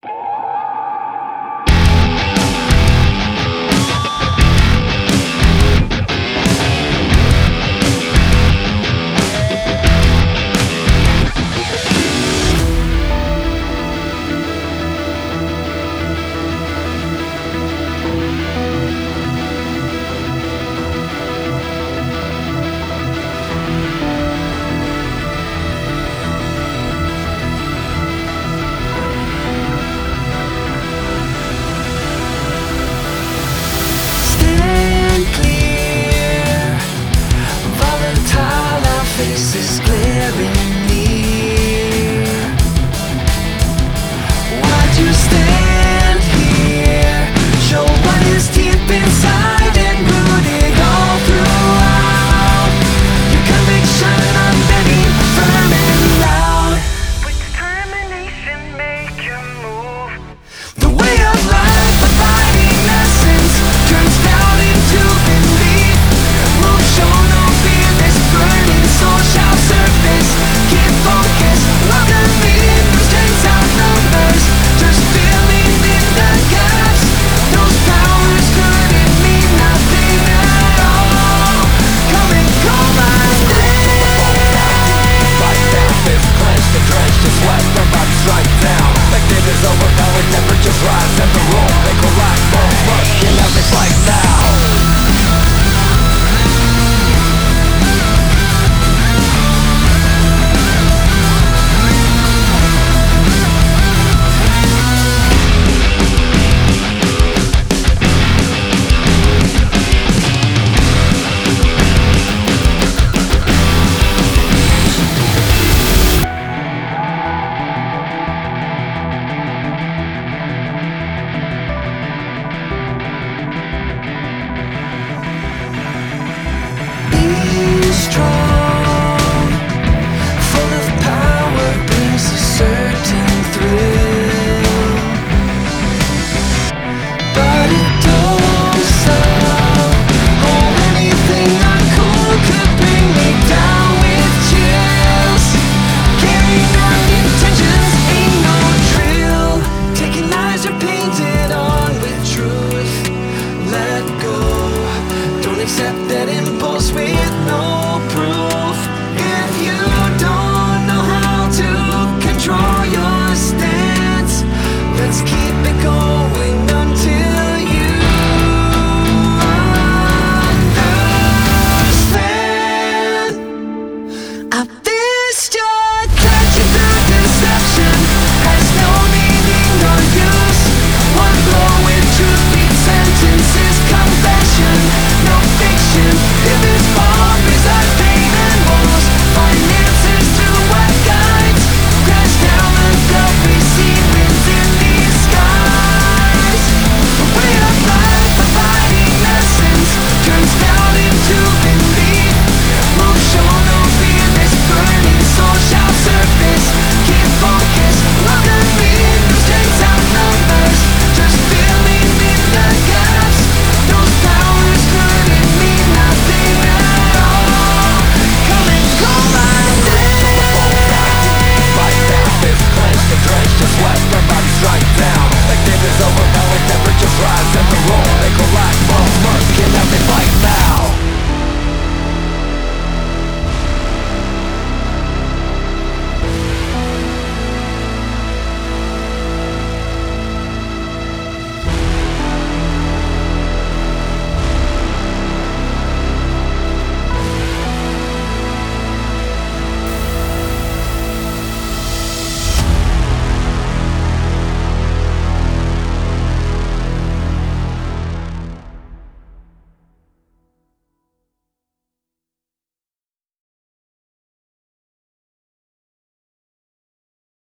Faces glaring near. Why'd you stand here? Show what is deep inside and root it all throughout. Your conviction unbending, firm and loud. With determination, make your move. The way of life, abiding essence, turns doubt into belief. Move, show no fear, this burning soul shall surface. Keep focused, welcome me, those strengths outnumbers, just filling in the gaps. Those powers couldn't mean nothing at all. Come and call my name. Right now, fist clenched and drenched in sweat, their bodies strike down. Spectators overpowered, temperatures rise in the room. They collapse, bones rush, kill every fight now. Be strong, full of power brings a certain thrill, but it don't sound. Oh, anything uncool could bring me down with chills. Carrying out intentions ain't no drill. Taking lies are painted on with truth. Let go. Don't accept that impulse with no proof. If you don't know how to control your stance, let's keep it going until you understand. I fist your clutching through deception, has no meaning or use. One blow with truth beats sentences, confession, no fiction. If it's bomb, reside pain and woes, find answers through what guides. Crash down the gulf, we see winds in these skies. A way of life, providing essence, turns doubt into belief. Move, show no fear, this burning soul shall surface. Keep focused, welcome me, those strengths outnumbers, just filling in the gaps. Those powers couldn't mean nothing at all. Come and call my name. Right now, fist clenched and drenched in sweat, their bodies strike down. Spectators overpowered, temperatures rise in the room. They collapse, bones merge, kill every fight now.